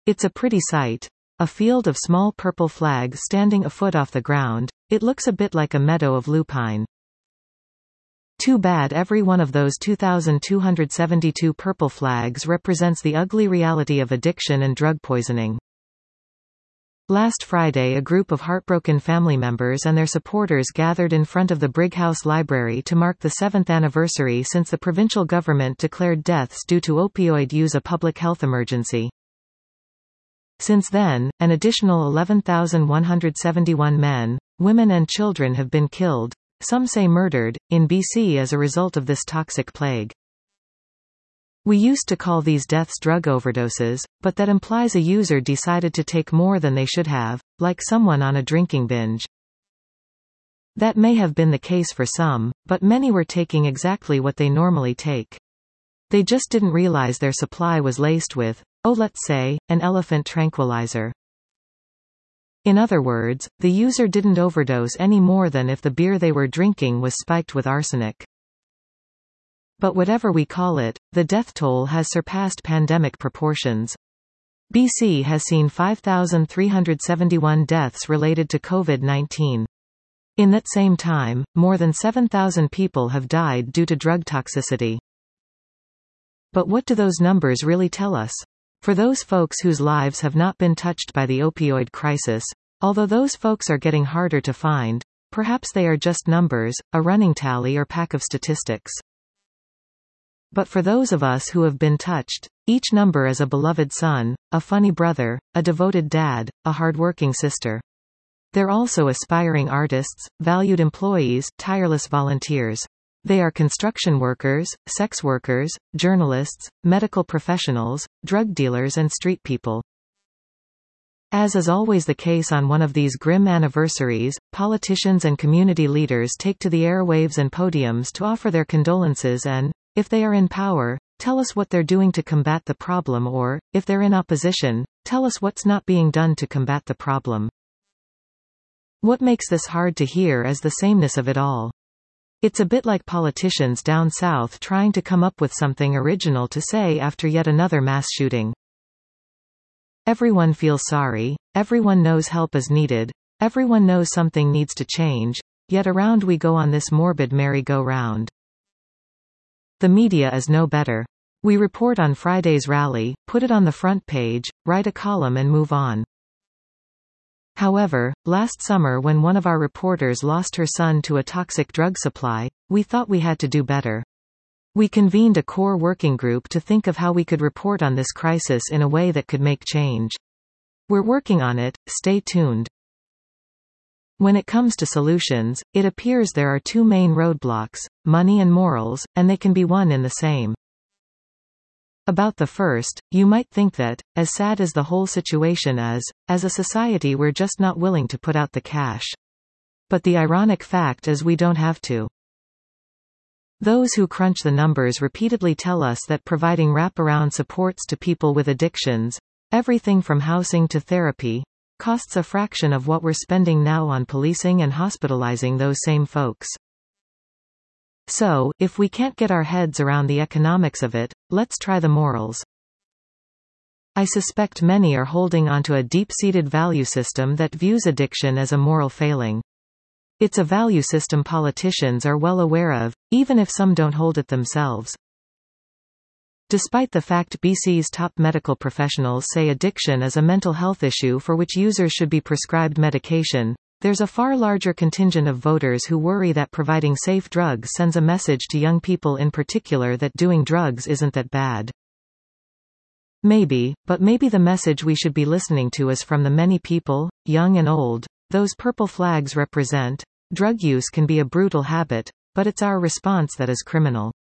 It's a pretty sight. A field of small purple flags standing a foot off the ground. It looks a bit like a meadow of lupine. Too bad every one of those 2,272 purple flags represents the ugly reality of addiction and drug poisoning. Last Friday, a group of heartbroken family members and their supporters gathered in front of the Brighouse Library to mark the 7th anniversary since the provincial government declared deaths due to opioid use a public health emergency. Since then, an additional 11,171 men, women and children have been killed, some say murdered, in BC as a result of this toxic plague. We used to call these deaths drug overdoses, but that implies a user decided to take more than they should have, like someone on a drinking binge. That may have been the case for some, but many were taking exactly what they normally take. They just didn't realize their supply was laced with, let's say, an elephant tranquilizer. In other words, the user didn't overdose any more than if the beer they were drinking was spiked with arsenic. But whatever we call it, the death toll has surpassed pandemic proportions. BC has seen 5,371 deaths related to COVID-19. In that same time, more than 7,000 people have died due to drug toxicity. But what do those numbers really tell us? For those folks whose lives have not been touched by the opioid crisis, although those folks are getting harder to find, perhaps they are just numbers, a running tally or pack of statistics. But for those of us who have been touched, each number is a beloved son, a funny brother, a devoted dad, a hardworking sister. They're also aspiring artists, valued employees, tireless volunteers. They are construction workers, sex workers, journalists, medical professionals, drug dealers and street people. As is always the case on one of these grim anniversaries, politicians and community leaders take to the airwaves and podiums to offer their condolences and, if they are in power, tell us what they're doing to combat the problem or, if they're in opposition, tell us what's not being done to combat the problem. What makes this hard to hear is the sameness of it all. It's a bit like politicians down south trying to come up with something original to say after yet another mass shooting. Everyone feels sorry, everyone knows help is needed, everyone knows something needs to change, yet around we go on this morbid merry-go-round. The media is no better. We report on Friday's rally, put it on the front page, write a column and move on. However, last summer when one of our reporters lost her son to a toxic drug supply, we thought we had to do better. We convened a core working group to think of how we could report on this crisis in a way that could make change. We're working on it, stay tuned. When it comes to solutions, it appears there are two main roadblocks, money and morals, and they can be one in the same. About the first, you might think that, as sad as the whole situation is, as a society we're just not willing to put out the cash. But the ironic fact is we don't have to. Those who crunch the numbers repeatedly tell us that providing wraparound supports to people with addictions, everything from housing to therapy, costs a fraction of what we're spending now on policing and hospitalizing those same folks. So, if we can't get our heads around the economics of it, let's try the morals. I suspect many are holding onto a deep-seated value system that views addiction as a moral failing. It's a value system politicians are well aware of, even if some don't hold it themselves. Despite the fact BC's top medical professionals say addiction is a mental health issue for which users should be prescribed medication, there's a far larger contingent of voters who worry that providing safe drugs sends a message to young people in particular that doing drugs isn't that bad. Maybe, but maybe the message we should be listening to is from the many people, young and old, those purple flags represent. Drug use can be a brutal habit, but it's our response that is criminal.